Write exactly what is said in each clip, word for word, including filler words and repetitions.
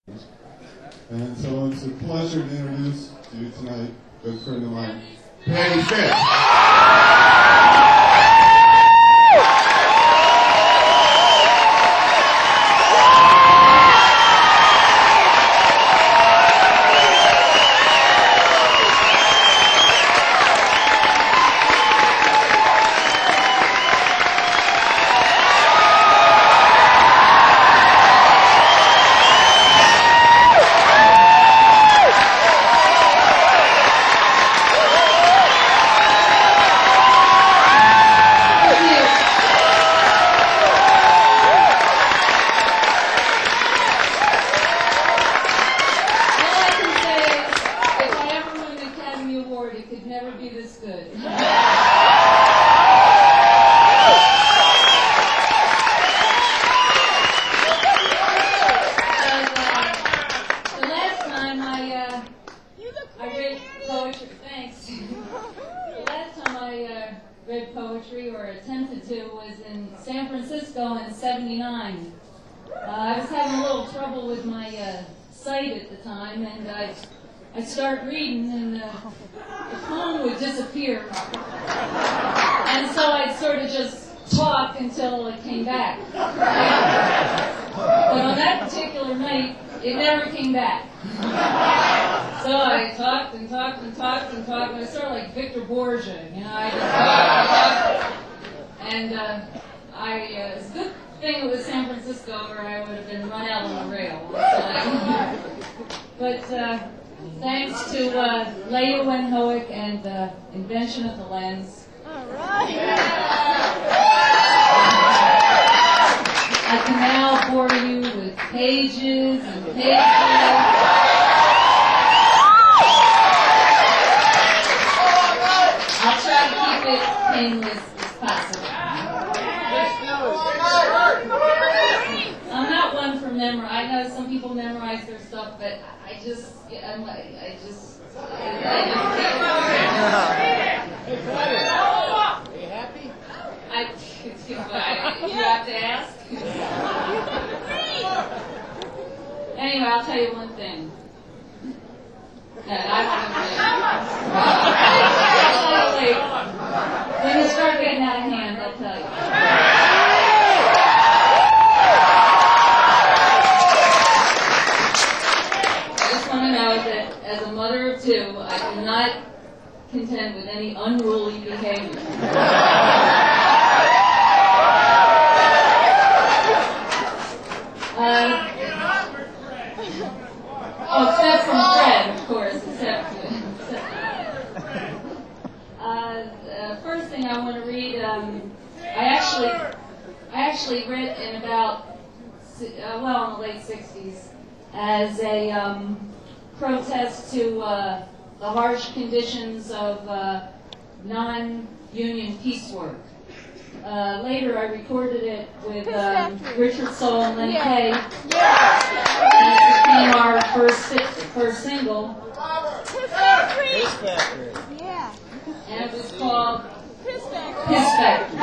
And so it's a pleasure to introduce to you tonight a good friend of mine, Patty Fish. I'd start reading and uh, the poem would disappear. And so I'd sort of just talk until it came back. But on that particular night, it never came back. So I talked and talked and talked and talked. I was sort of like Victor Borgia, you know. I just talked and talked. And uh, I, uh, it's a good thing it was San Francisco, or I would have been run out on the rail. But uh, thanks to uh, Leah Wenhoek and the uh, invention of the lens. All right. I can now bore you with pages and pages. I'll try to keep it painless as possible. I'm not one for memory. I know some people memorize their stuff, but I just, I'm like, I just, I, I just Are you happy? I, it's, you have to ask. Anyway, I'll tell you one thing. No, I won't. When you start getting out of hand, I'll tell you. As a mother of two, I do not contend with any unruly behavior. uh, oh, except from Fred, of course. Except, except uh, uh, first thing I want to read. Um, I actually, I actually read in about, uh, well, in the late sixties, as a. Um, protest to uh, the harsh conditions of uh, non-union piecework. Uh, later, I recorded it with um, Richard Soul and Lenny Kaye. Yeah. And it became our first first single. Piss Factory. Piss Factory. Yeah. And it was called Piss Factory. Piss Factory.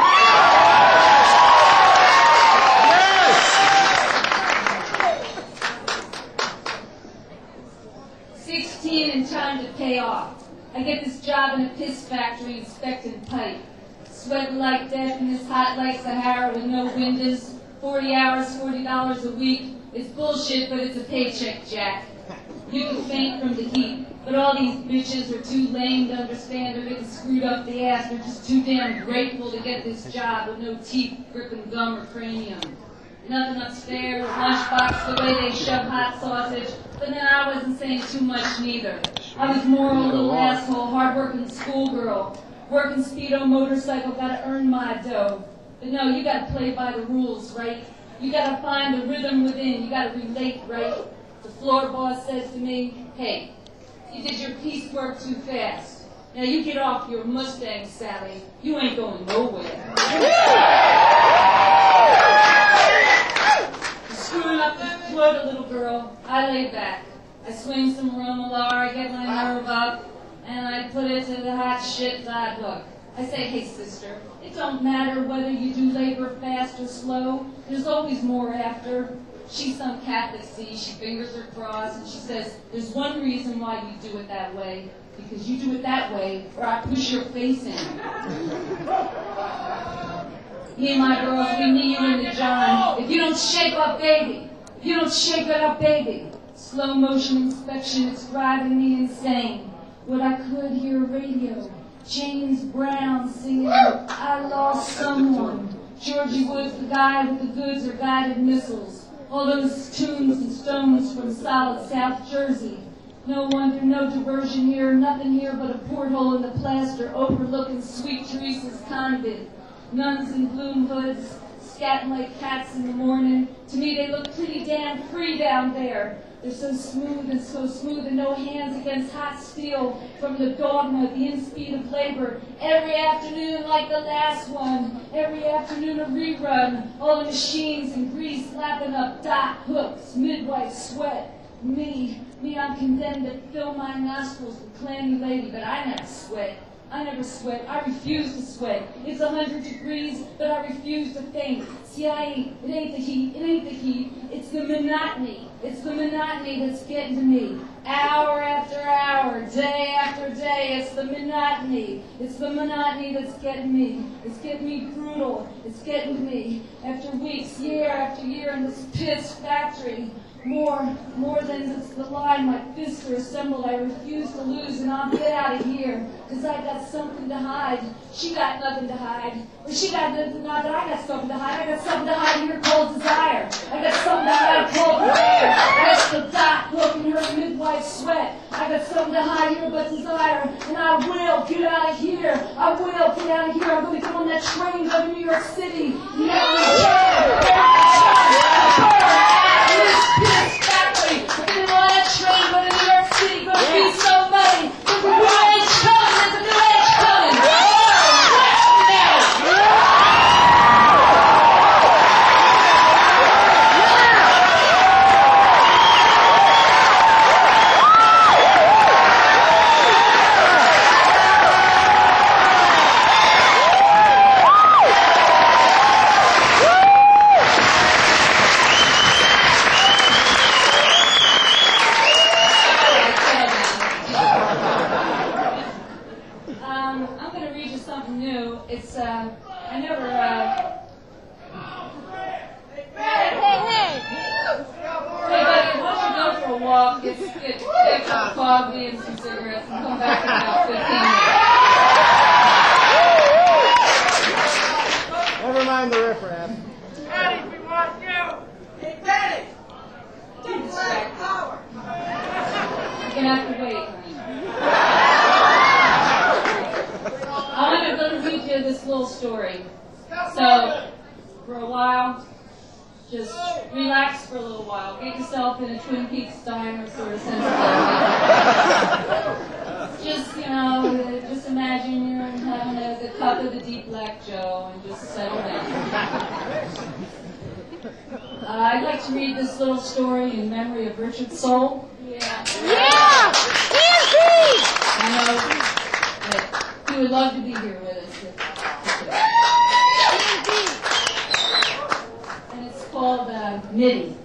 sixteen and time to pay off. I get this job in a piss factory inspecting pipe. Sweating like death in this hot like Sahara with no windows. forty hours, forty dollars a week. It's bullshit, but it's a paycheck, Jack. You can faint from the heat, but all these bitches are too lame to understand or getting screwed up the ass. They're just too damn grateful to get this job with no teeth, gripping gum or cranium. Nothing upstairs, lunchbox, the way they shove hot sausage. But then I wasn't saying too much neither. I was more a little asshole, hard-working schoolgirl. Working speedo motorcycle, gotta earn my dough. But no, you gotta play by the rules, right? You gotta find the rhythm within, you gotta relate, right? The floor boss says to me, hey, you did your piecework too fast. Now you get off your Mustang, Sally. You ain't going nowhere. Screwing up the throat a little girl, I lay back. I swing some Romalar, I get my nerve up, and I put it to the hot shit I hook. I say, hey sister, it don't matter whether you do labor fast or slow, there's always more after. She's some Catholic, see, she fingers her cross, and she says, there's one reason why you do it that way, because you do it that way, or I push your face in. Me and my girls, we need you in the John. If you don't shake up, baby, if you don't shake it up, baby. Slow motion inspection, it's driving me insane. What I could hear radio, James Brown singing, I lost someone. Georgie Woods, the guy with the goods or guided missiles. All those tunes and stones from solid South Jersey. No wonder, no diversion here, nothing here but a porthole in the plaster overlooking Sweet Teresa's convent. Nuns in bloom hoods, scatting like cats in the morning. To me they look pretty damn free down there. They're so smooth and so smooth and no hands against hot steel from the dogma, the in-speed of labor. Every afternoon like the last one. Every afternoon a rerun. All the machines and grease lapping up dot hooks, midwife sweat. Me, me, I'm condemned to fill my nostrils with clammy lady, but I never sweat. I never sweat. I refuse to sweat. It's a hundred degrees, but I refuse to faint. See, I ain't, it ain't the heat, it ain't the heat. It's the monotony. It's the monotony that's getting to me. Hour after hour, day after day, it's the monotony. It's the monotony that's getting me. It's getting me brutal. It's getting to me. After weeks, year after year in this piss factory. More, more than the line my fists are assembled, I refuse to lose, and I'll get out of here, because I got something to hide. She got nothing to hide. Or she got nothing to hide, but I got something to hide. I got something to hide here called desire. I got something to hide called desire. That's the dot hook in her midwife sweat. I got something to hide here but desire, and I will get out of here. I will get out of here. I'm going to get on that train, go to New York City. Never Piss factory. If you want that train, go to New York City, gonna be so money. There's a new age coming, there's a new age coming. It's, uh, I never, uh... Hey, hey, hey! Hey, buddy, why don't you go for a walk, get, get, get some coffee and some cigarettes, and come back in about fifteen minutes. Never mind the riffraff. Daddy, we want you! Hey, Daddy! Don't distract me. You're gonna have to wait, honey. I'm going to read you this little story. So, for a while, just relax for a little while. Get yourself in a Twin Peaks diner sort of sensibility. Just, you know, just imagine you're having a, a cup of the deep black Joe and just settle down. Uh, I'd like to read this little story in memory of Richard Soule. Yeah! Yeah! Easy! I know that he would love to be here with us. And it's called uh, Mitty.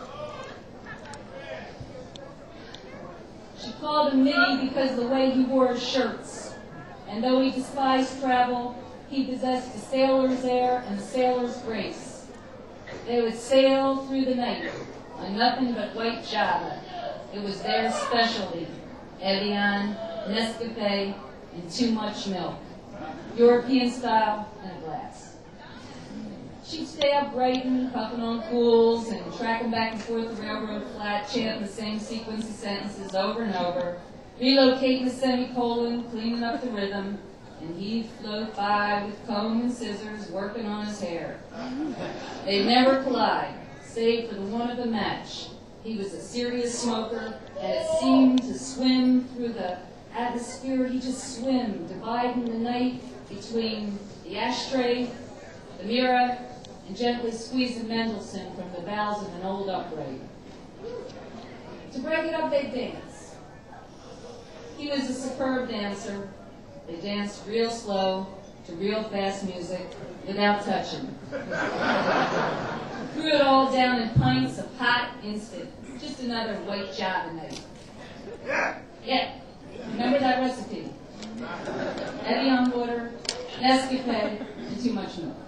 She called him Mitty because of the way he wore his shirts. And though he despised travel, he possessed the sailor's air and the sailor's grace. They would sail through the night on nothing but white Java. It was their specialty. Evian, Nescafe, and too much milk. European style and a glass. She'd stay up writing, puffing on cools, and tracking back and forth the railroad flat, chanting the same sequence of sentences over and over, relocating the semicolon, cleaning up the rhythm, and he'd float by with comb and scissors, working on his hair. They'd never collide, save for the one of the match. He was a serious smoker, and it seemed to swim through the atmosphere. He just swim, dividing the night between the ashtray, the mirror, and gently squeezing Mendelssohn from the valves of an old upright. To break it up, they'd dance. He was a superb dancer. They danced real slow to real fast music without touching. Threw it all down in pints of hot instant. Just another white Java night. Yeah. Remember that recipe? Evian water, Nescafe, and too much milk.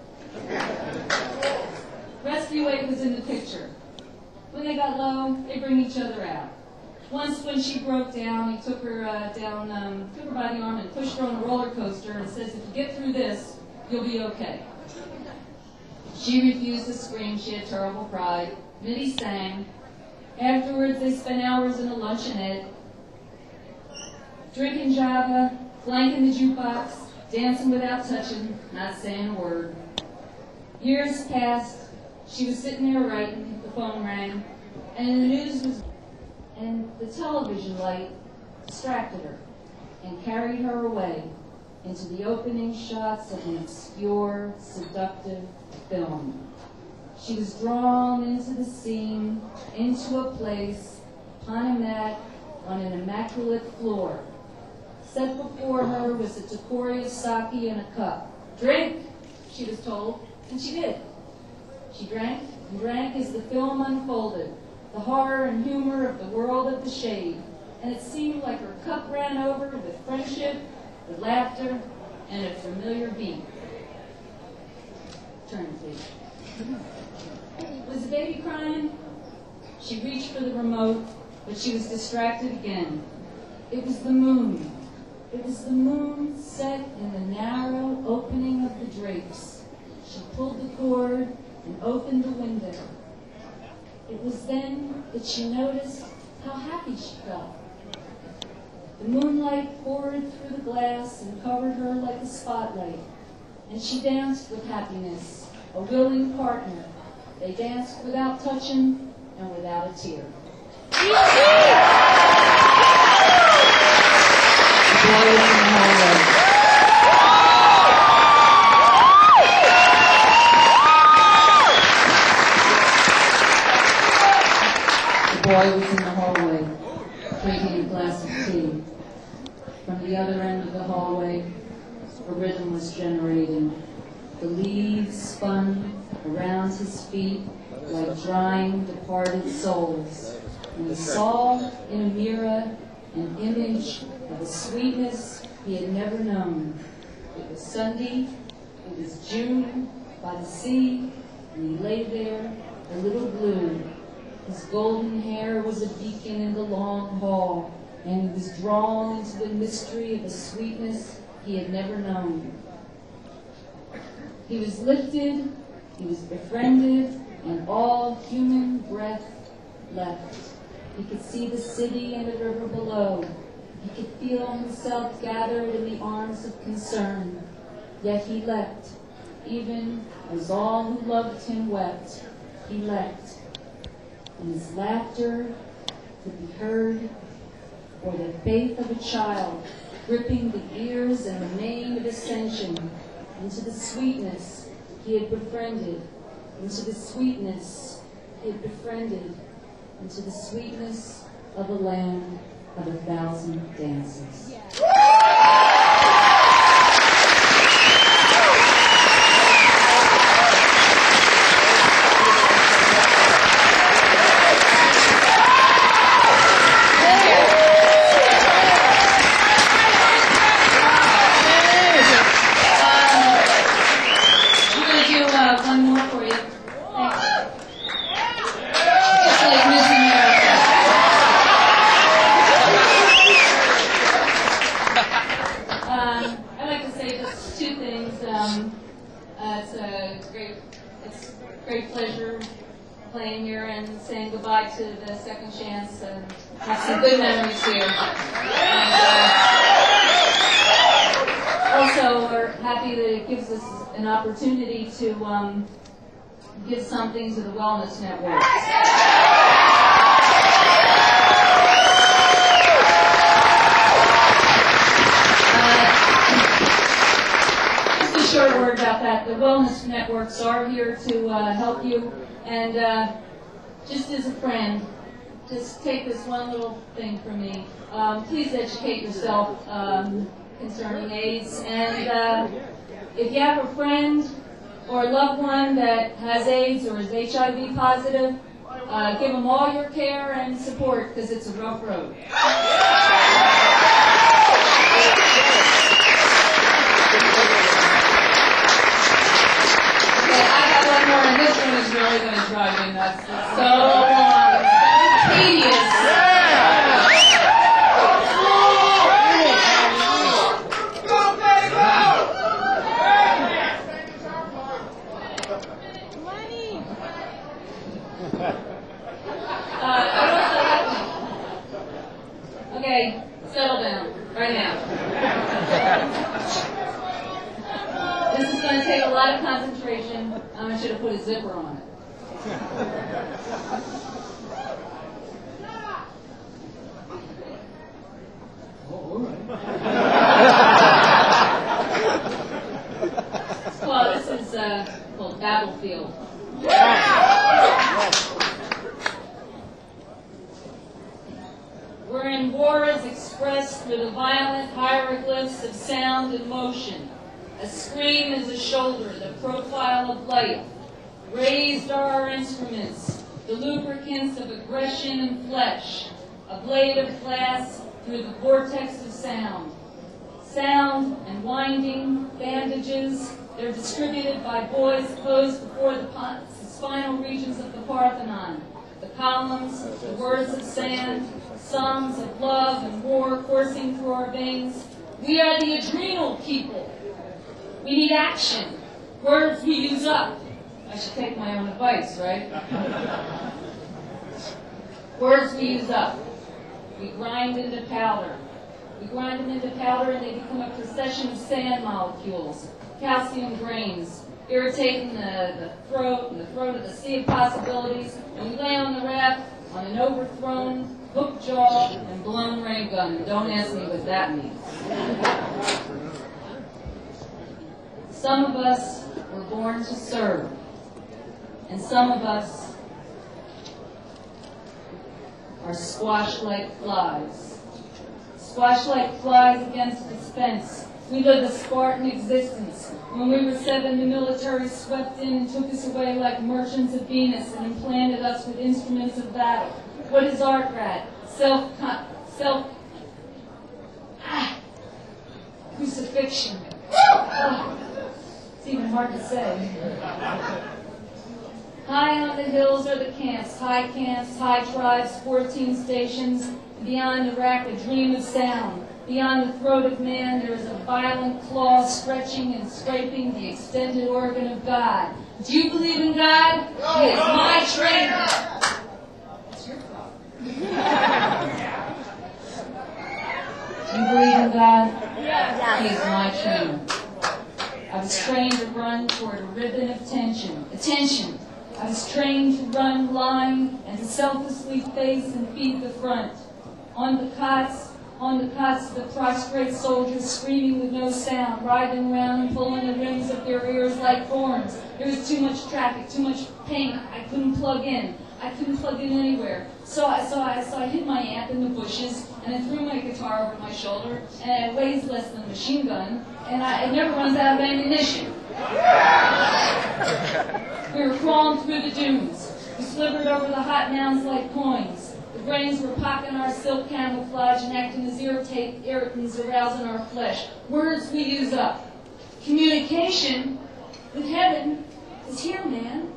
Rescue Aid was in the picture. When they got low, they bring each other out. Once when she broke down, he took her uh, down, um, took her by the arm and pushed her on a roller coaster and says, if you get through this, you'll be okay. She refused to scream. She had terrible pride. Mitty sang. Afterwards, they spent hours in a luncheonette, drinking Java, flanking the jukebox, dancing without touching, not saying a word. Years passed. She was sitting there writing. The phone rang, and the news was, and the television light distracted her and carried her away into the opening shots of an obscure, seductive film. She was drawn into the scene, into a place, upon a mat, on an immaculate floor. Set before her was a Tokoria sake in a cup. Drink, she was told, and she did. She drank and drank as the film unfolded, the horror and humor of the world of the shade, and it seemed like her cup ran over with friendship, with laughter, and a familiar beat. Turn, please. Was the baby crying? She reached for the remote, but she was distracted again. It was the moon. It was the moon set in the narrow opening of the drapes. She pulled the cord and opened the window. It was then that she noticed how happy she felt. The moonlight poured through the glass and covered her like a spotlight, and she danced with happiness, a willing partner. They danced without touching and without a tear. The boy was in the hallway. The boy was in the hallway, drinking a glass of tea. From the other end of the hallway, a rhythm was generating. The leaves spun around his feet like drying, departed souls. And he saw in a mirror an image of a sweetness he had never known. It was Sunday, it was June, by the sea, and he lay there, a little blue. His golden hair was a beacon in the long hall, and he was drawn into the mystery of a sweetness he had never known. He was lifted, he was befriended, and all human breath left. He could see the city and the river below. He could feel himself gathered in the arms of concern. Yet he leapt, even as all who loved him wept. He leapt, and his laughter could be heard, or the faith of a child gripping the ears and the mane of ascension into the sweetness he had befriended, into the sweetness he had befriended, into the sweetness of a land of a thousand dances. To the Second Chance and have some good memories here. And, uh, also, we're happy that it gives us an opportunity to um, give something to the Wellness Network. Uh, just a short word about that. The Wellness Networks are here to uh, help you, and uh, just as a friend, just take this one little thing from me. Um, please educate yourself um, concerning AIDS. And uh, if you have a friend or a loved one that has AIDS or is H I V positive, uh, give them all your care and support because it's a rough road. Okay, I got one more, and this one is really going to drive me nuts. It's so long, it's so tedious. Okay, settle down, right now. This is going to take a lot of concentration. I want you to put a zipper on it. Well, this is uh, called Battlefield. Wherein war is expressed through the violent hieroglyphs of sound and motion. A scream is a shoulder, the profile of light. Raised are our instruments, the lubricants of aggression and flesh. A blade of glass through the vortex of sound. Sound and winding, bandages, they're distributed by boys posed before the spinal regions of the Parthenon. The columns, the words of sand, songs of love and war coursing through our veins. We are the adrenal people. We need action. Words we use up. I should take my own advice, right? Words we use up. We grind into powder. We grind them into powder and they become a procession of sand molecules, calcium grains, irritating the, the throat and the throat of the sea of possibilities. And we lay on the raft on an overthrown, hook jaw, and blown ray gun. Don't ask me what that means. Some of us were born to serve, and some of us are squashed like flies. Squashed like flies against dispense. We live a Spartan existence. When we were seven, the military swept in and took us away like merchants of Venus and implanted us with instruments of battle. What is art, Brad? Self, self, ah, crucifixion. Oh, it's even hard to say. High on the hills are the camps, high camps, high tribes, fourteen stations. Beyond the rack, a dream of sound. Beyond the throat of man, there is a violent claw stretching and scraping the extended organ of God. Do you believe in God? He is my trainer. That's your problem. Do you believe in God? Yes. He is my trainer. I was trained to run toward a ribbon of tension. Attention. I was trained to run line and to selflessly face and feed the front. On the cots, on the cots, the prostrate soldiers screaming with no sound, writhing around and pulling the rims of their ears like thorns. There was too much traffic, too much pain. I couldn't plug in. I couldn't plug in anywhere. So I, so I, so I hid my amp in the bushes, and I threw my guitar over my shoulder, and it weighs less than a machine gun, and I, it never runs out of ammunition. We were crawling through the dunes. We slithered over the hot mounds like coins. The grains were pocking our silk camouflage and acting as irritate, irritants arousing our flesh. Words we use up. Communication with heaven is here, man.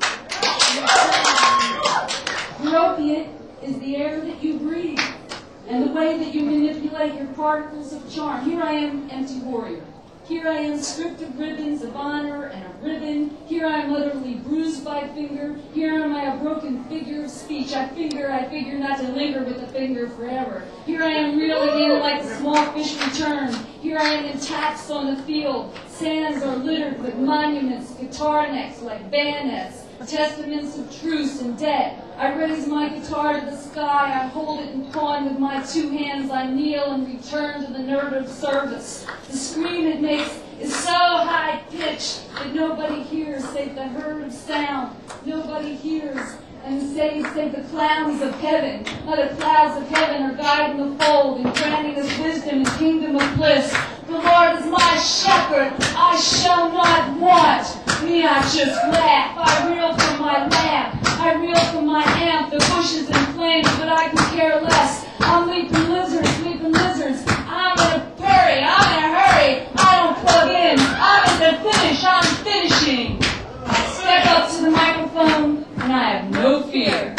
Your opiate is the air that you breathe and the way that you manipulate your particles of charm. Here I am, empty warrior. Here I am, stripped of ribbons of honor and a ribbon. Here I am utterly bruised by finger. Here am I, a broken figure of speech. I figure, I figure not to linger with the finger forever. Here I am reeling in like the small fish return. Here I am in taps on the field. Sands are littered with monuments, guitar necks like bayonets, testaments of truce and debt. I raise my guitar to the sky, I hold it in pawn with my two hands, I kneel and return to the nerve of service. The scream it makes is so high-pitched that nobody hears save the herd of sound. Nobody hears, and save, save the clowns of heaven. How the clouds of heaven are guiding the fold and granting us wisdom and kingdom of bliss. The Lord is my shepherd, I shall not want. Me, I just laugh. I reel from my lamp. I reel from my amp. The bush is in flames, but I can care less. I'm leaping lizards, leaping lizards. I'm in a hurry, I'm in a hurry. I don't plug in. I'm in the finish, I'm finishing. I step up to the microphone, and I have no fear.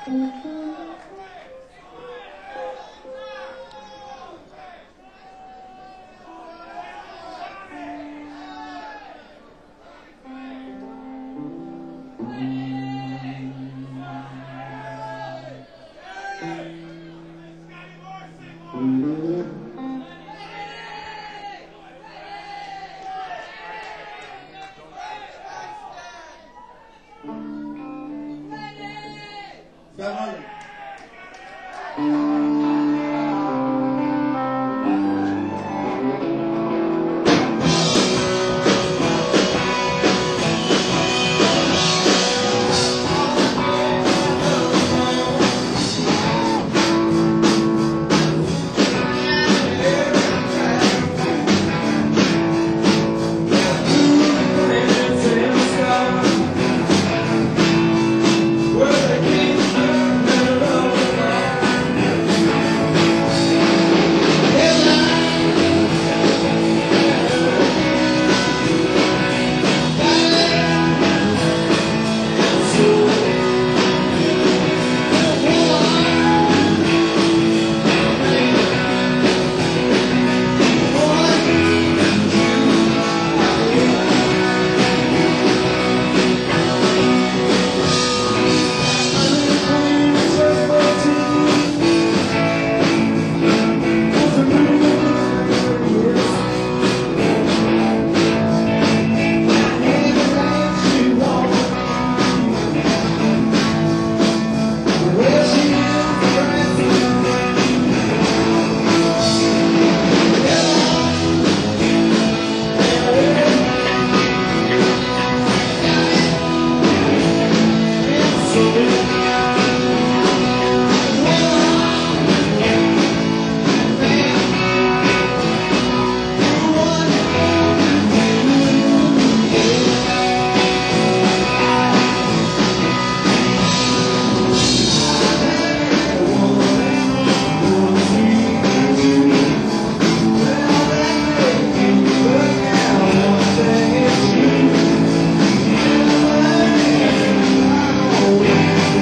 We'll be right back.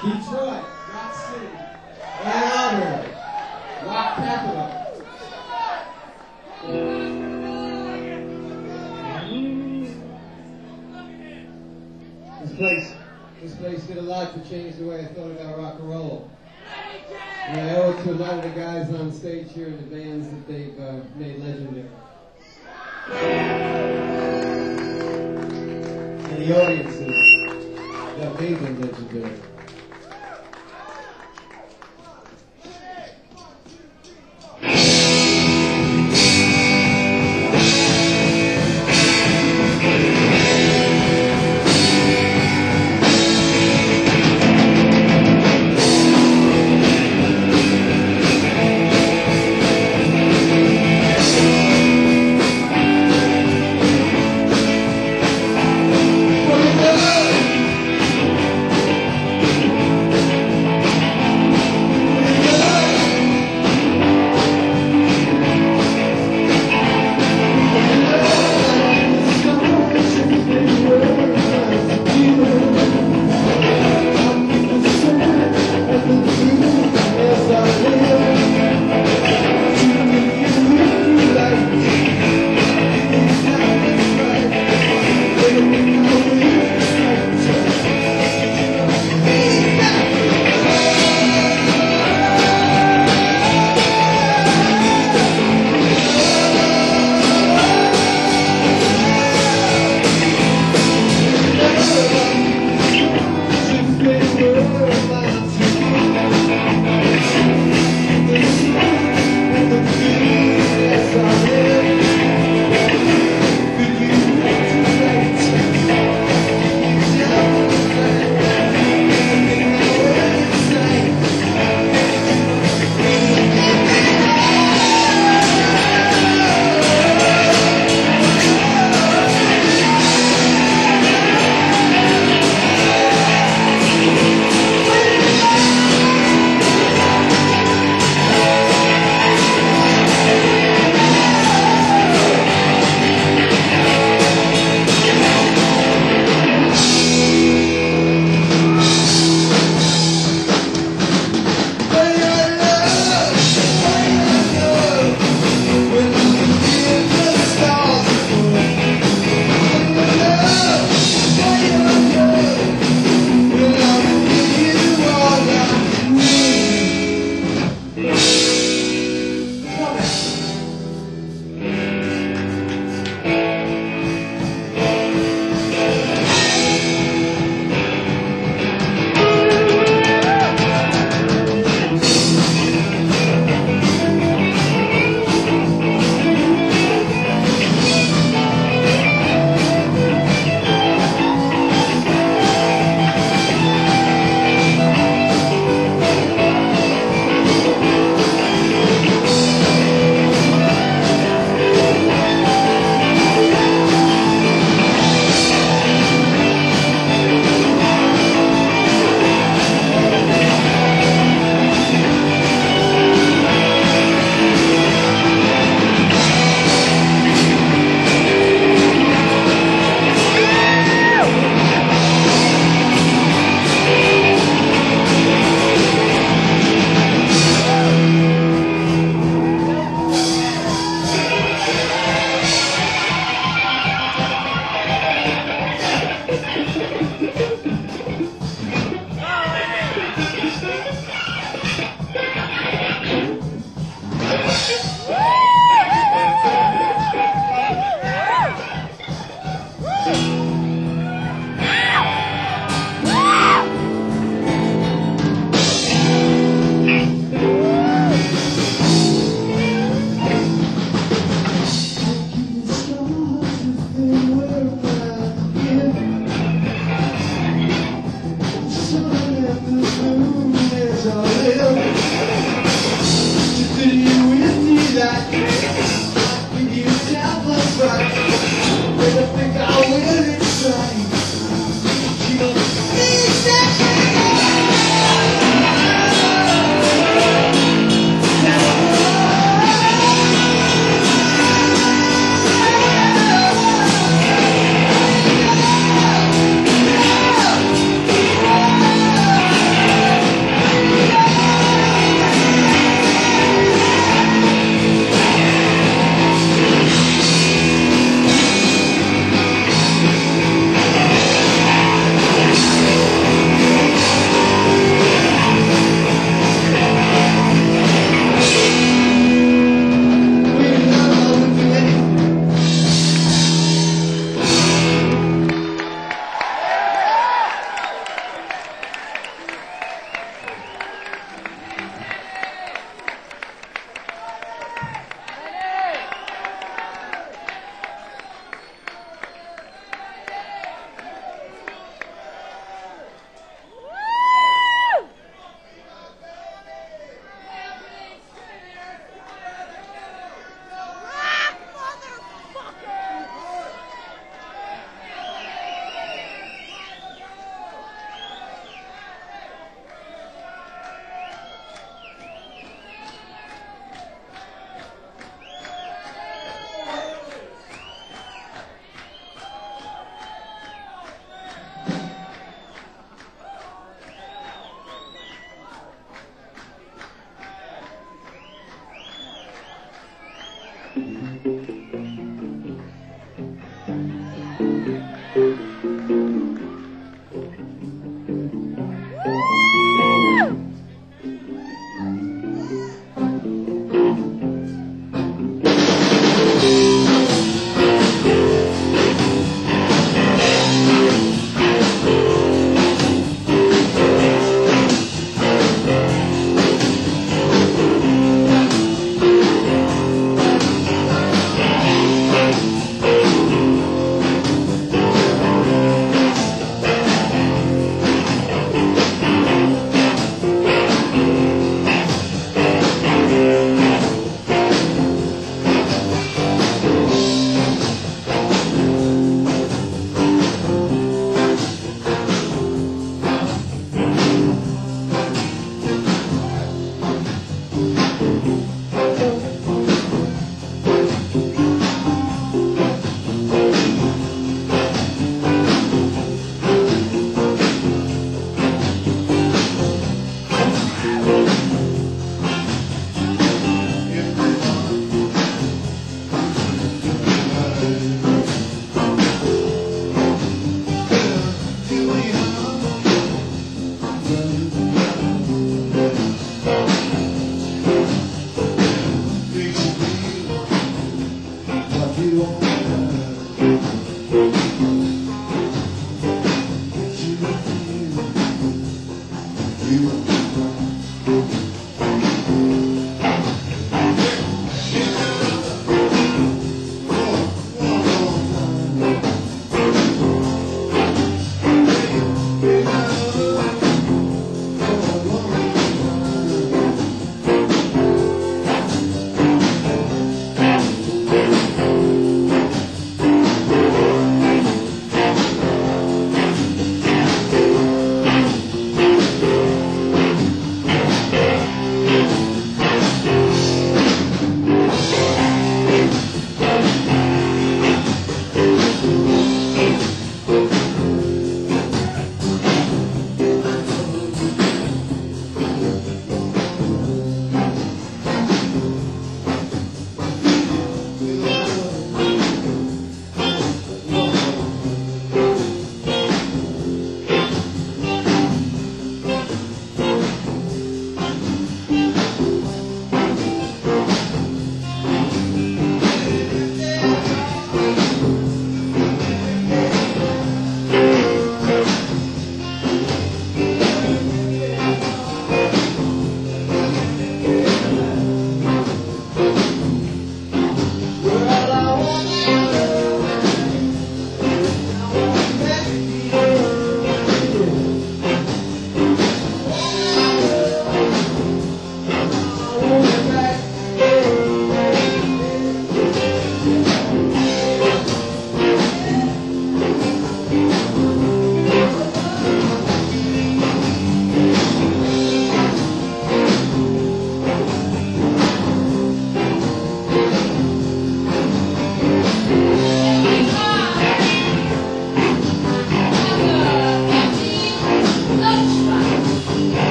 Detroit, Rock City. Ann Arbor, Rock Capital. This place, this place did a lot to change the way I thought about rock and roll. And I owe it to a lot of the guys on stage here in the bands that they've uh, made legendary. And the audiences that made them legendary.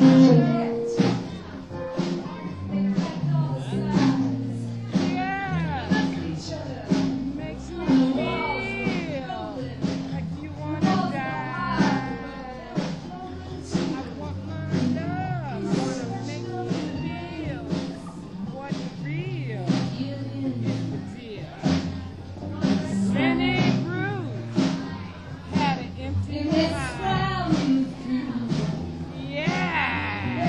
Makes you feel like you wanna die. I want my love, wanna make you feel what real is the deal. Benny Bruce had an empty house. Yeah.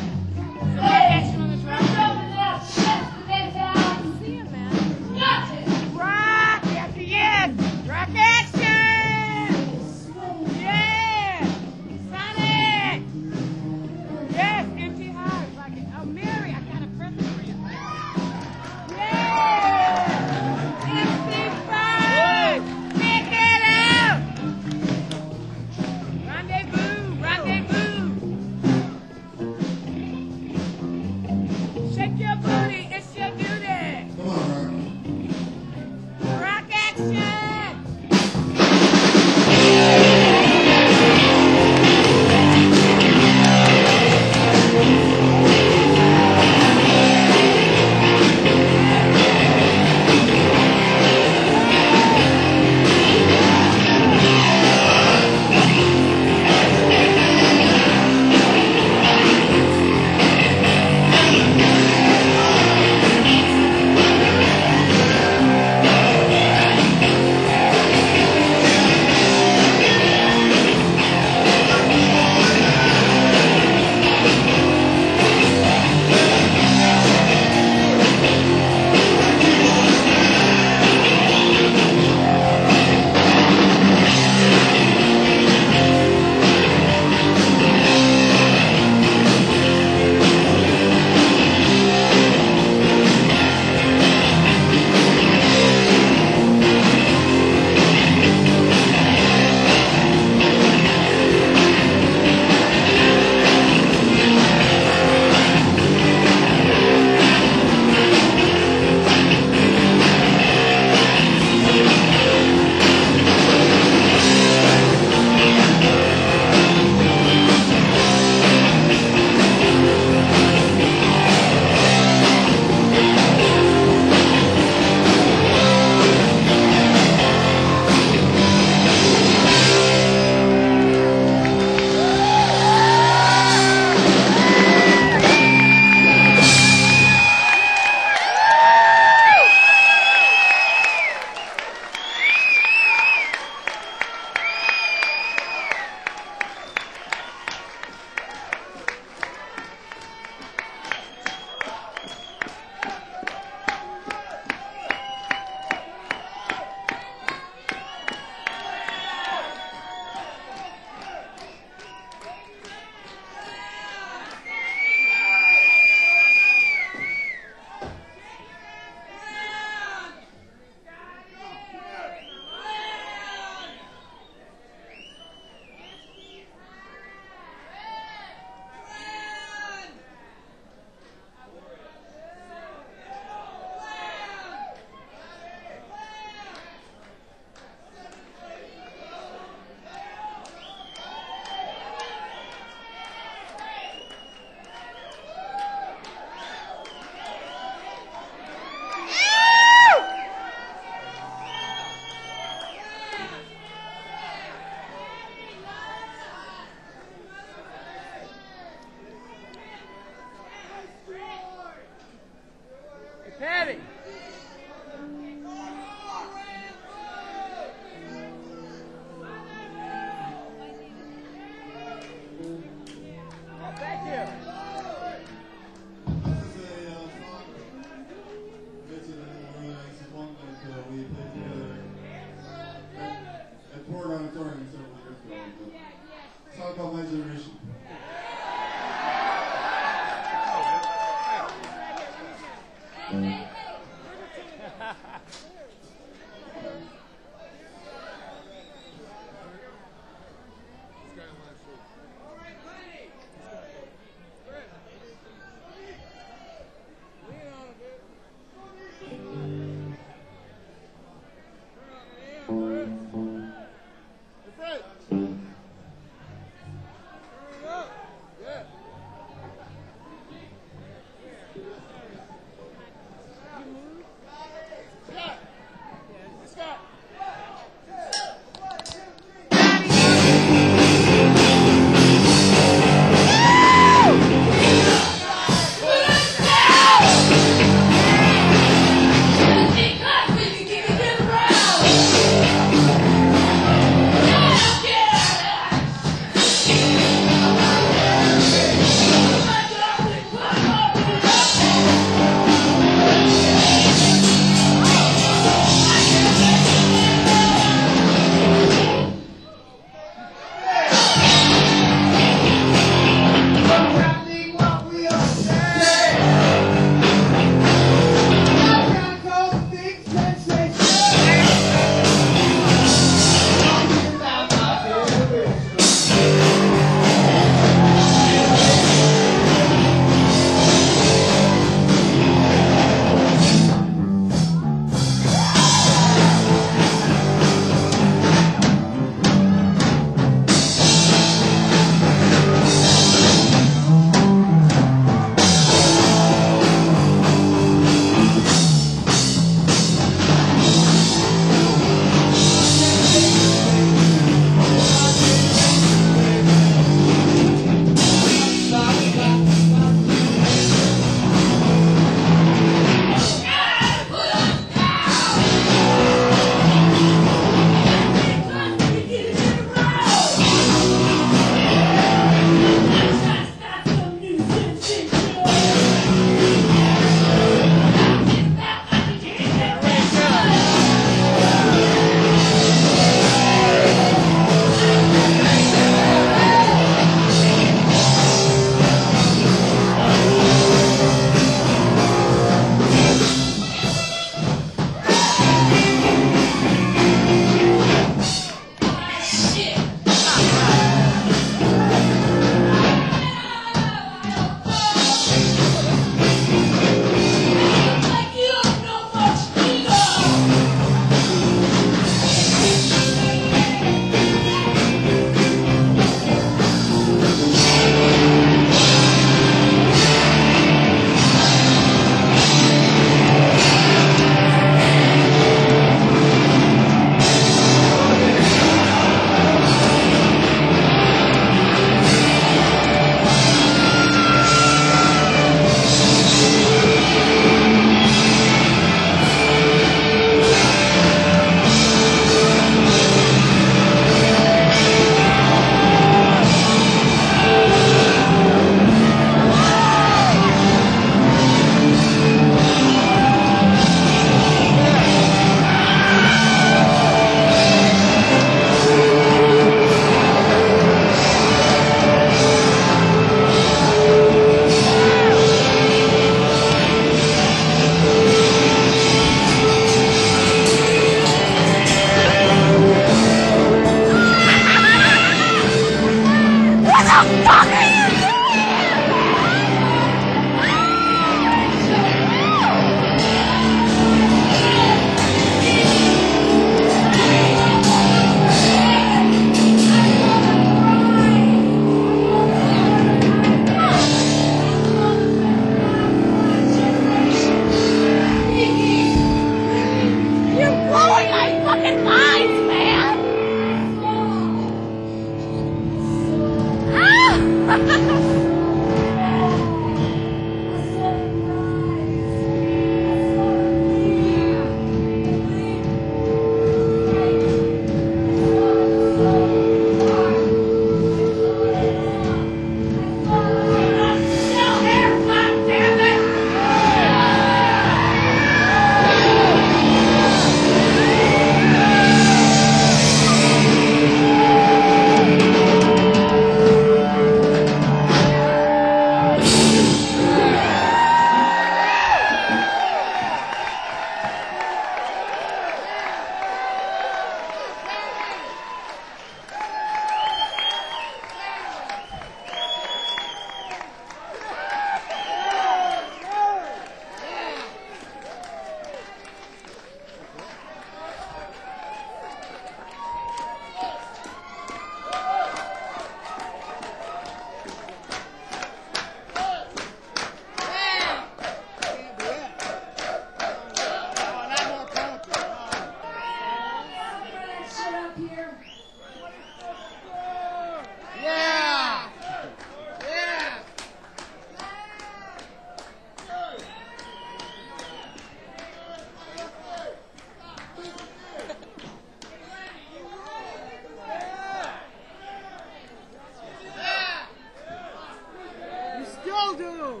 all do.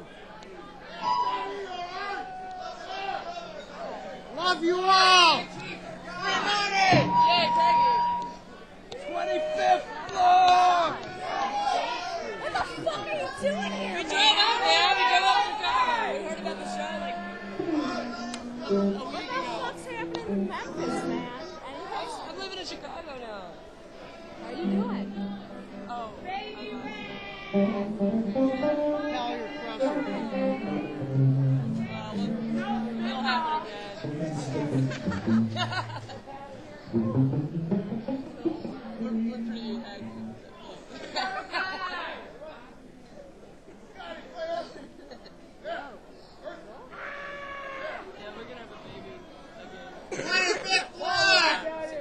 Love you all. twenty-fifth floor. What the fuck are you doing here? We drove up, man. We drove up the car. We heard about the show like a week What the ago. fuck's happening in Memphis, man? Anything? I'm living in Chicago now. How are you doing? Oh. Now you're crushing. Well, it'll happen again. we're, we're pretty active. Yeah, we're gonna have a baby again. twenty-fifth floor.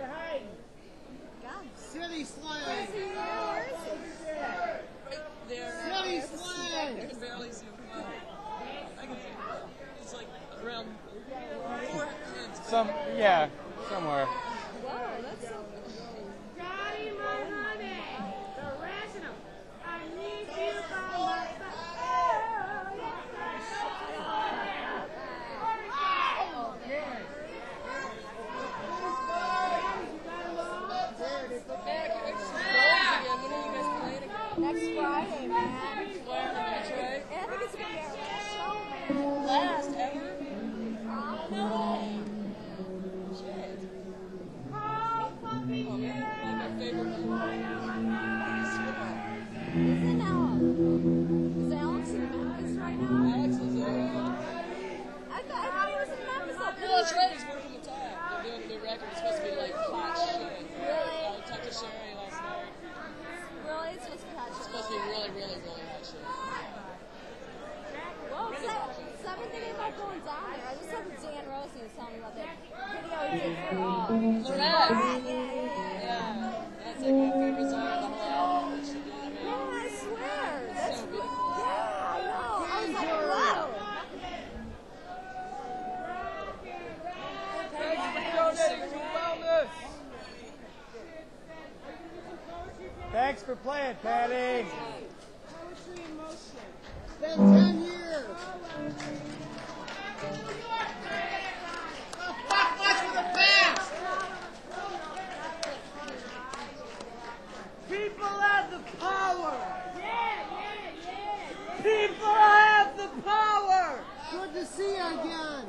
God. City slang. Where is he? Right there. City slang. I can barely zoom out. I can zoom out. It's like around four kids. Some, yeah, somewhere. Whoa, that's so Johnny, my honey. The resident. I need you by my side. next Friday, man. Where? Detroit? Yeah, I think it's gonna be our last show, man. Last ever? Um, No way. Shit. Oh, man. Like my favorite movie. Isn't um, is Alex in Memphis right now? Alex is uh, I thought I thought he was in Memphis up no, there. that's right. He's working the top. They're doing a new record. It's supposed to be like hot shit. Really? I talked to Sherry last night. Really, it's supposed to be hot It's shit. supposed to be really, really, really hot shit. Well, so, so I've been thinking about going down there. I just talked to Dan Rose, he was telling me about that video he did for uh, Lorette. Lorette, yeah, yeah, yeah. Yeah. That's like my favorite song of the whole album that she did. Yeah, I swear. That's So beautiful. yeah, I know. I was like, whoa. Thanks for playing, Patty. It's been ten years. The fuck much for the past. People have the power. People have the power. Good to see you again.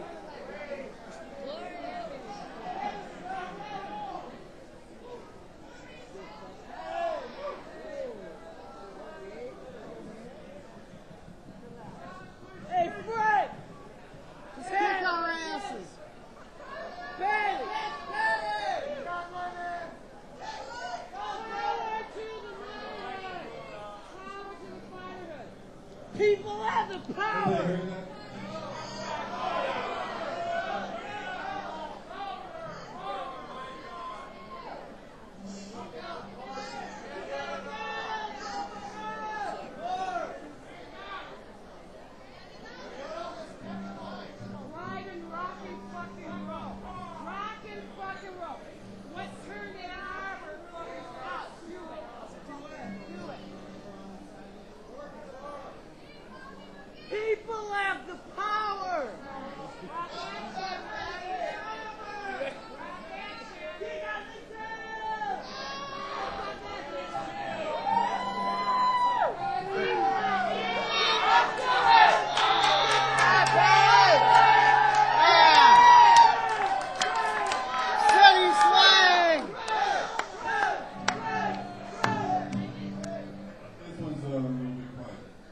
Hey, Fred! Let's kick our asses. Bailey! People have the power! Ride and rock and fucking roll. Rock and fucking roll. What turned in Harvard fucking us. Do it. Do it. People have the power. City slang. This one's uh, a little bit quiet.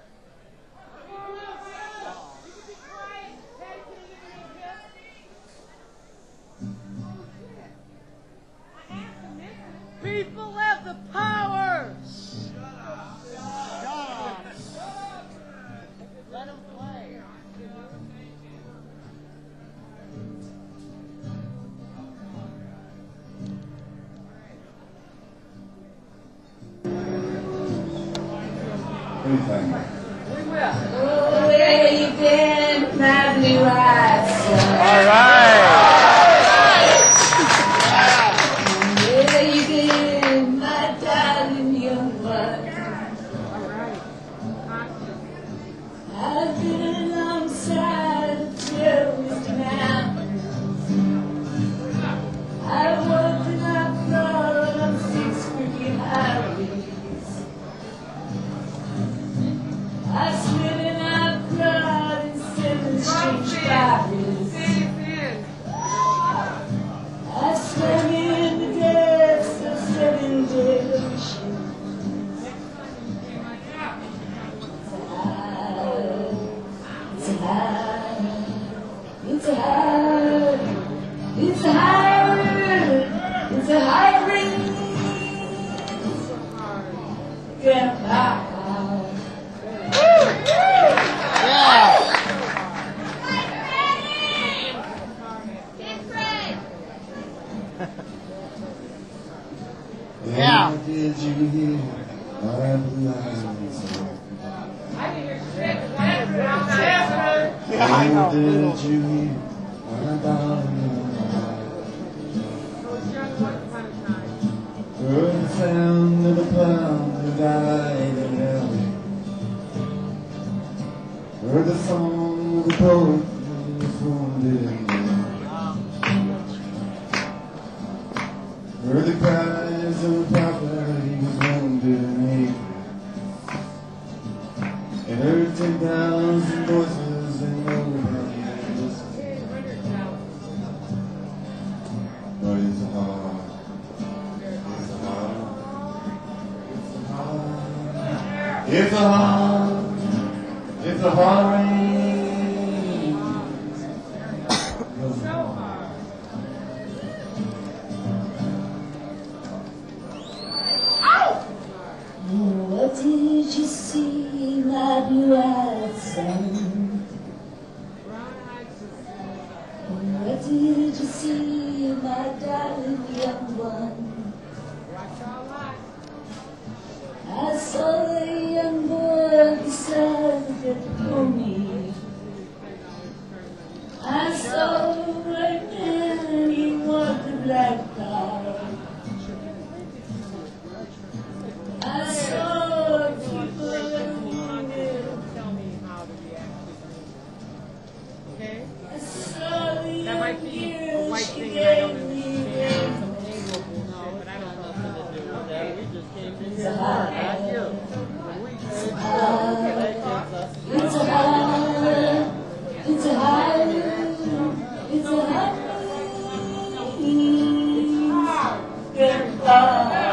People have the power. Shut up. Shut up. Let them play. Anytime. Oh, where you been? Family rides. All right. Where you been, my darling young one? Yeah, I know. Did you hear my darling? Heard the sound of the clouds that died in hell. Heard the song of the poet who was wounded in hell. Heard the cries of the prophet, he was wounded in hate. And heard ten thousand voices and nobody listened. But it's a heart. It's a heart. It's a heart. It's a heart rain. So hard. What did you see, my blue-eyed son? What did you see, my darling young one? I saw the young boy beside the pony. I saw the white man, he wore the black tie. I saw people everywhere. I saw the young years she gave me. It's a heart. It's a heart. It's a heart. It's a heart. Goodbye.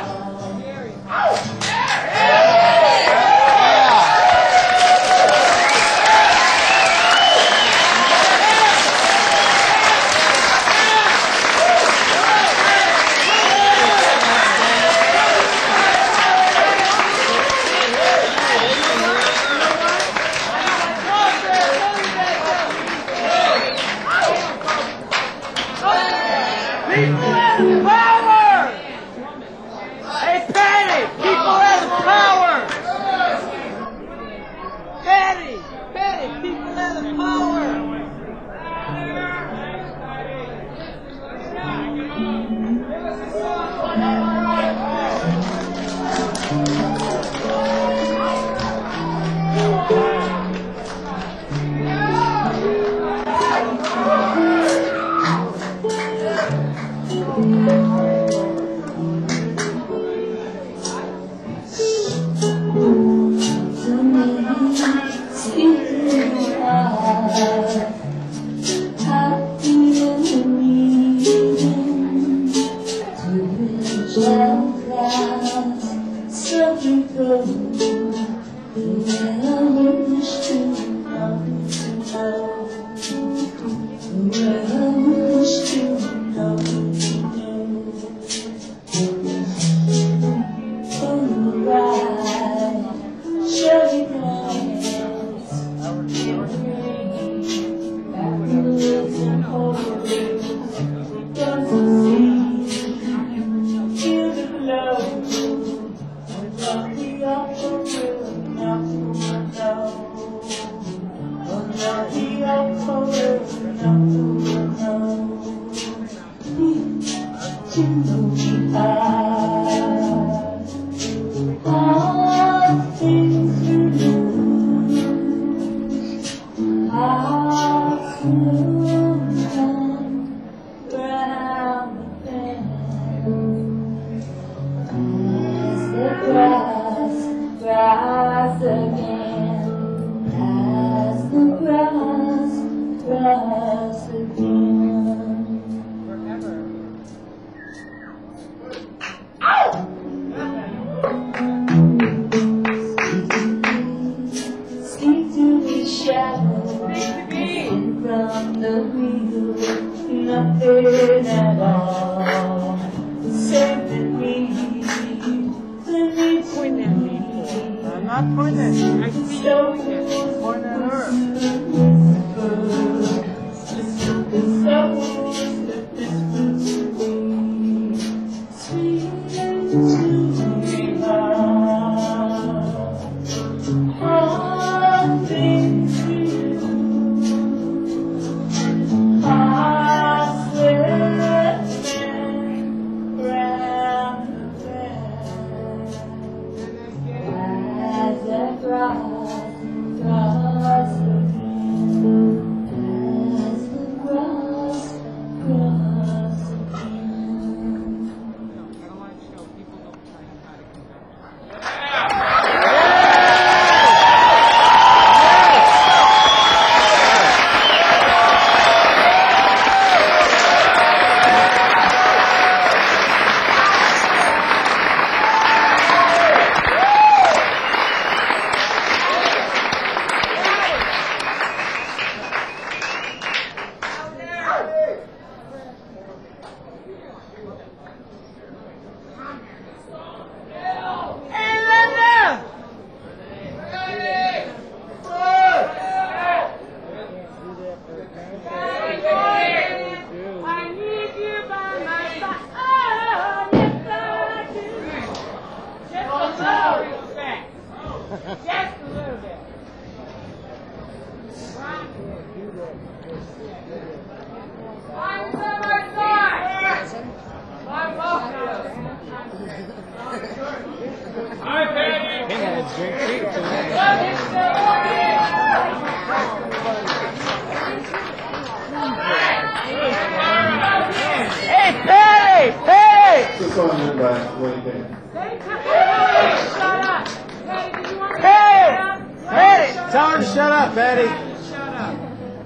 but what do you think? They took Hey, shut up! Hey, did you want me to Hey! shut up? Patty! Shut Tell her up. to shut up, Patty. Shut up.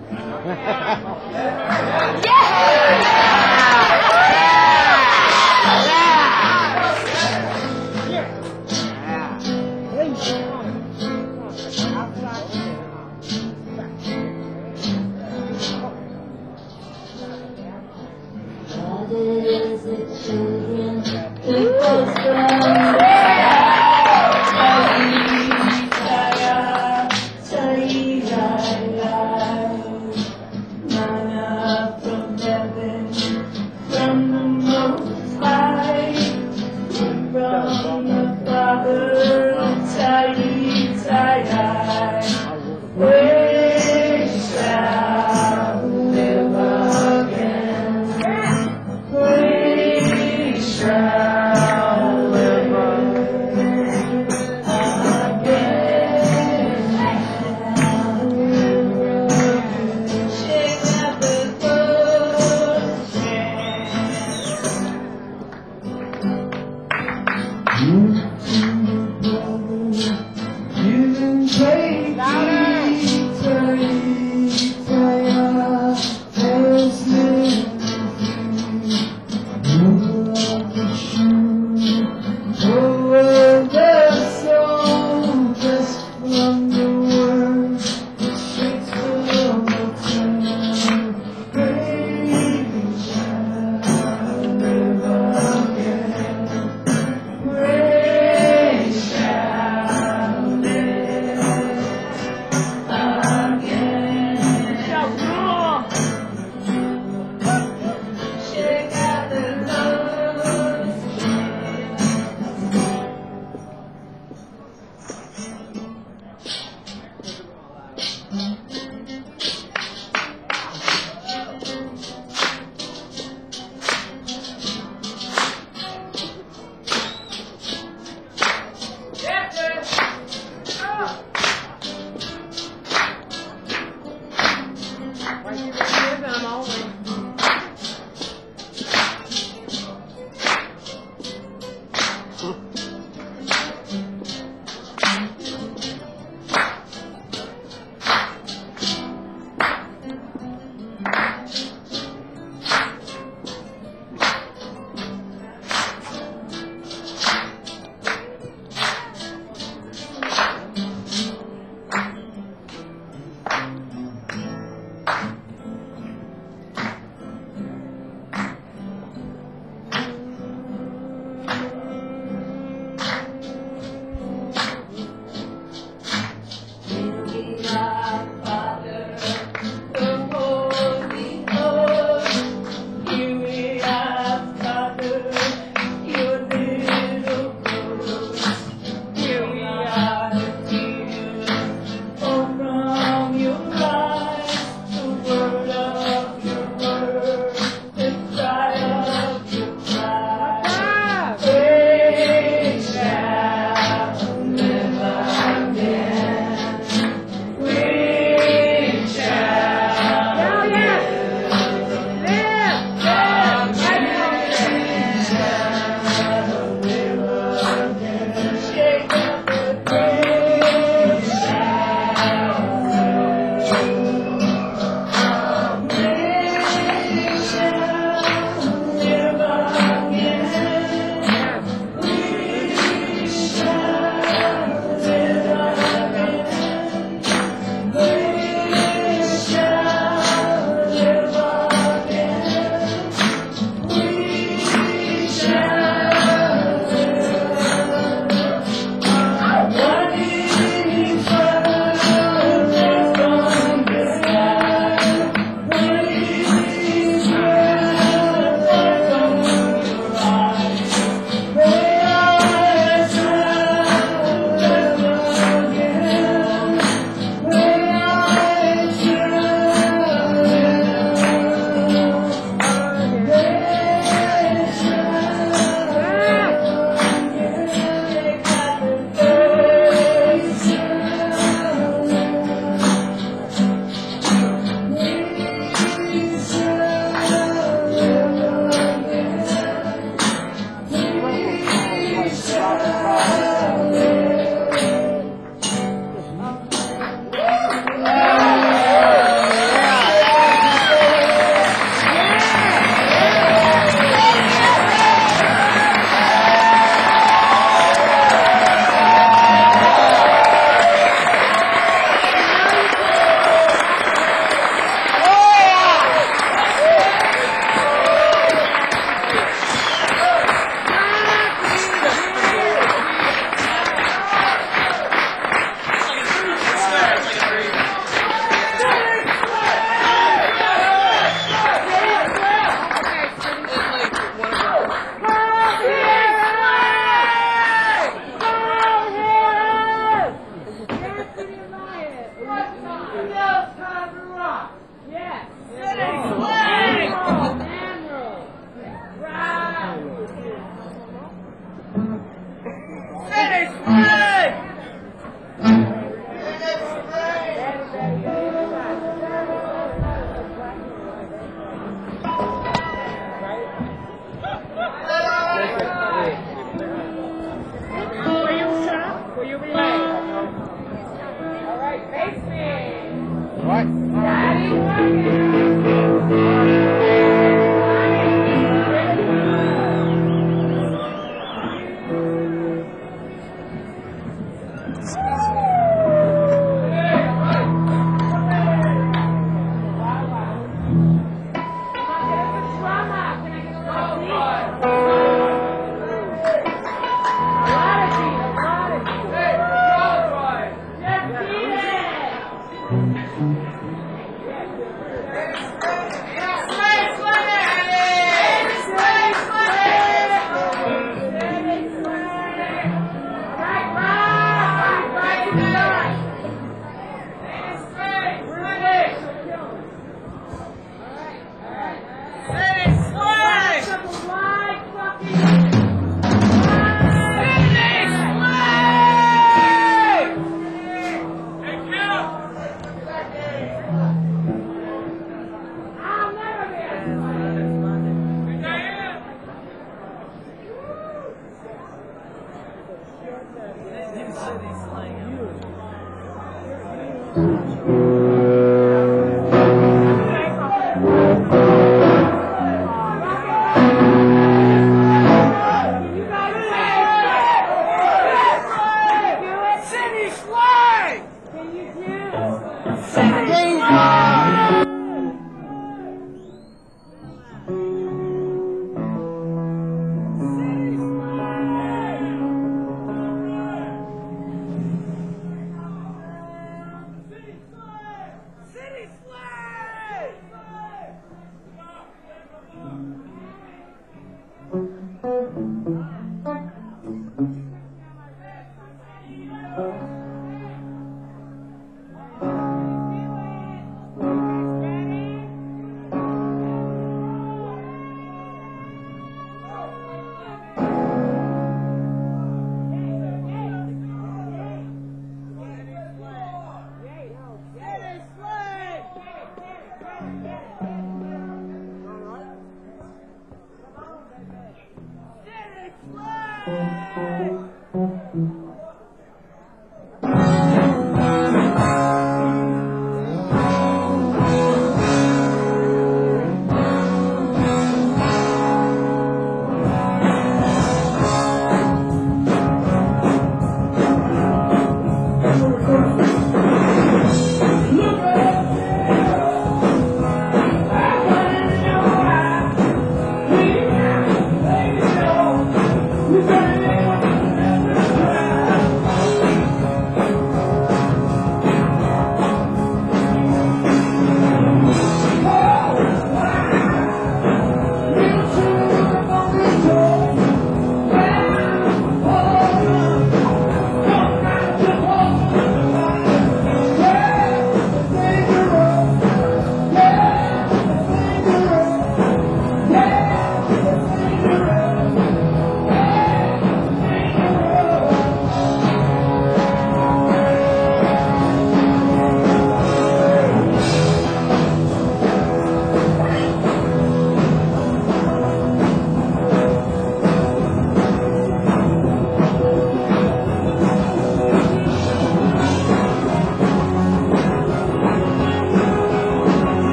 Fathers of children, the husband. Manna from heaven, from the Most High, from the Father, Tiny, Tiny. We shall live again. We shall live again. Shake out the you can take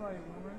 fight, woman.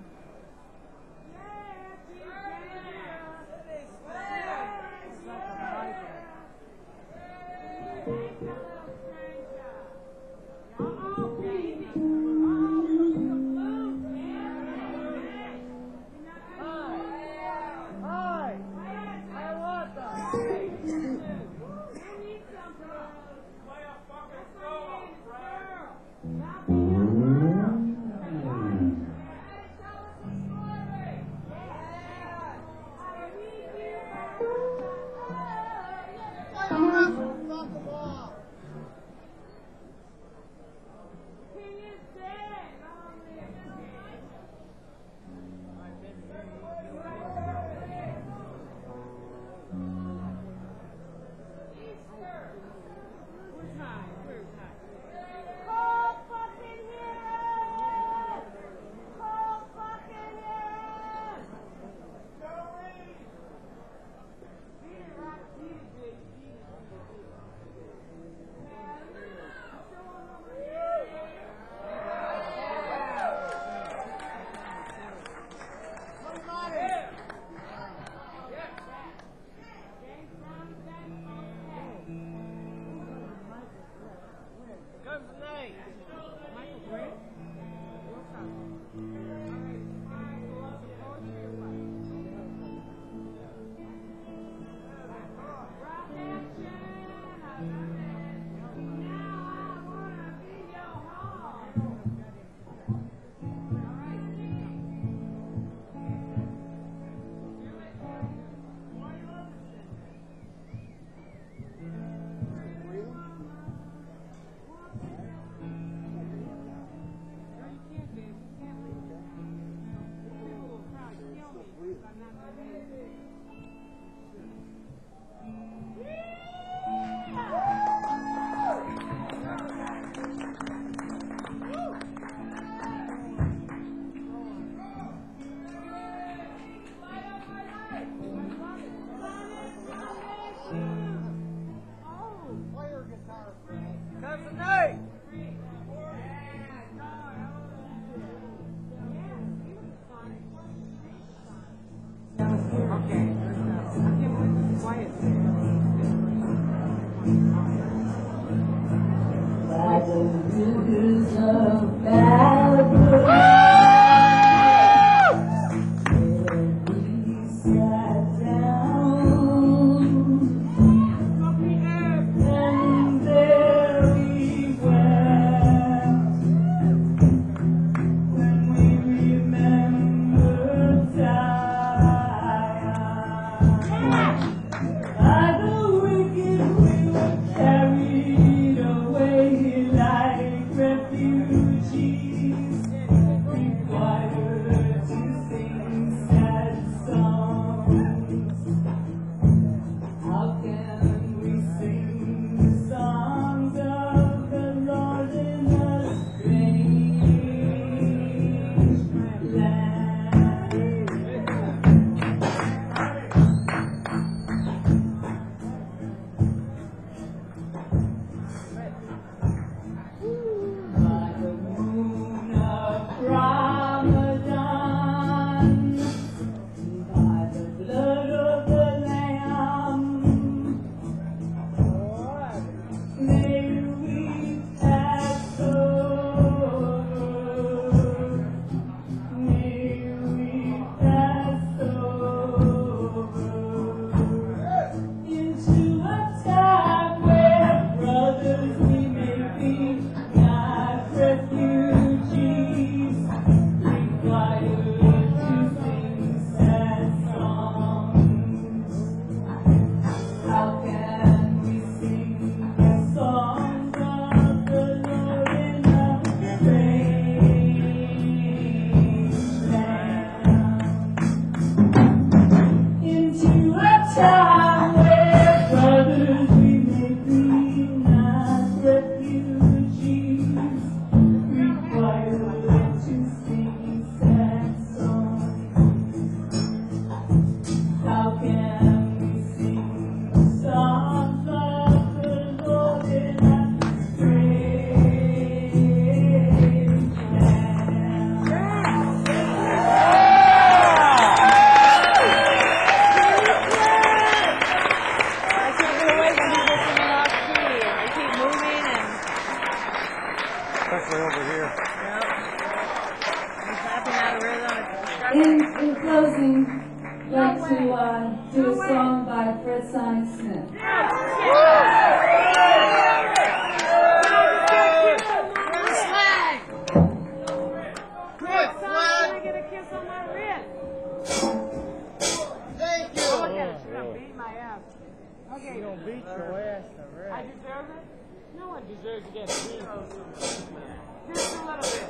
In, in closing, I'd like to uh, do a song by Fred Sonic Smith. Good flag. I get a kiss on my wrist. Thank you. Oh, look at it. She's gonna beat my ass. Okay. She's gonna beat your ass to I red. deserve it? No one deserves to get beat. Just a little bit.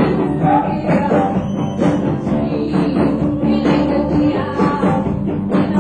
Yeah.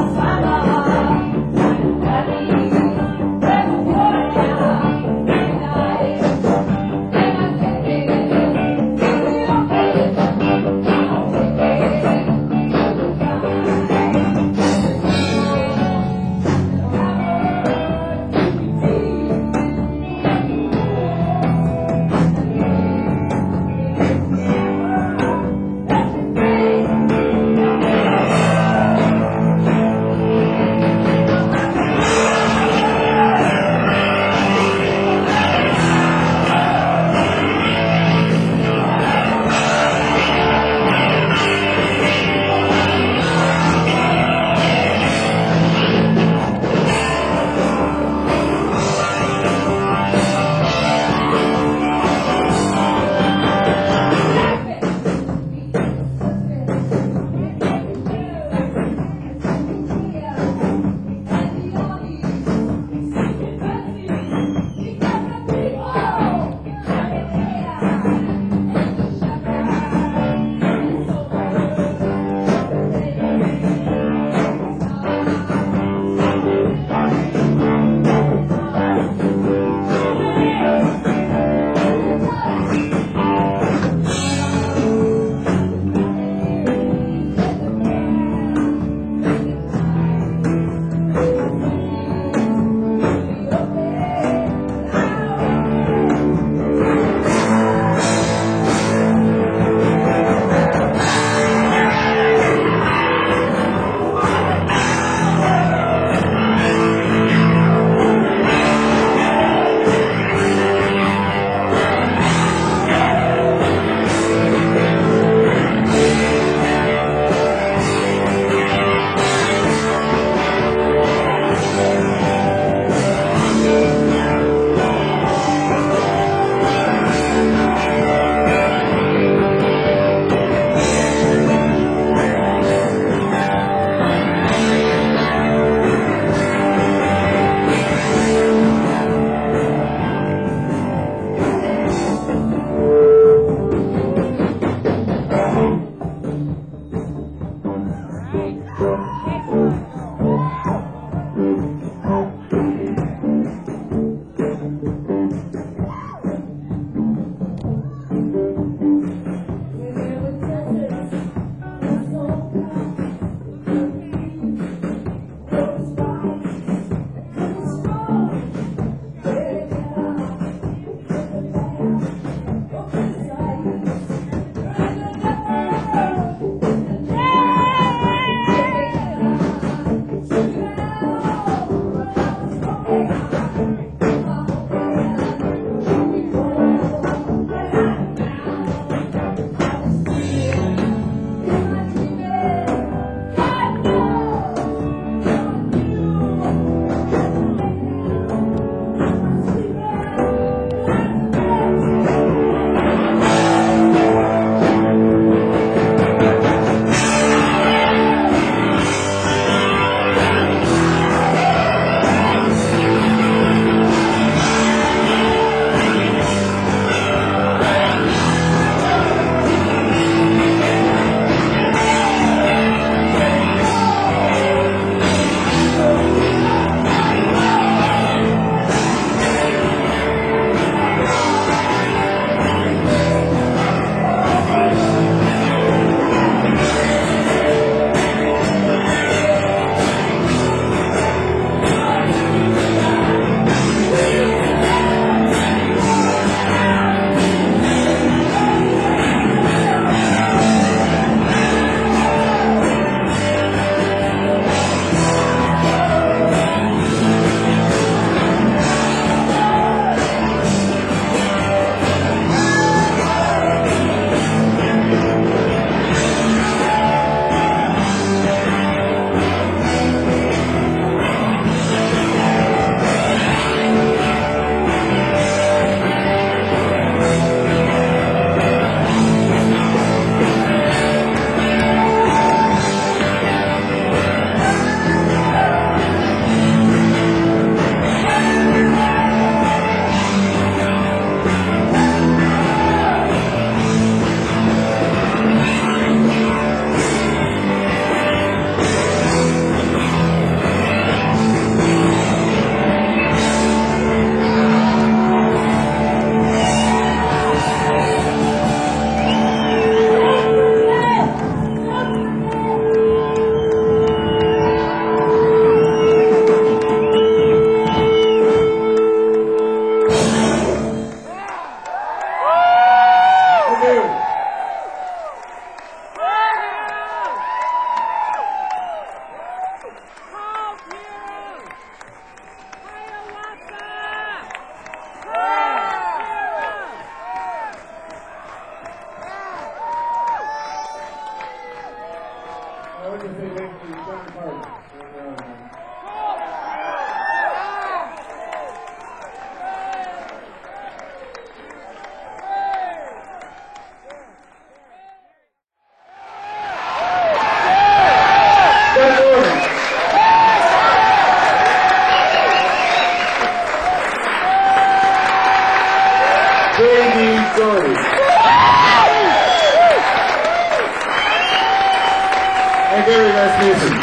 Gary Rasmussen.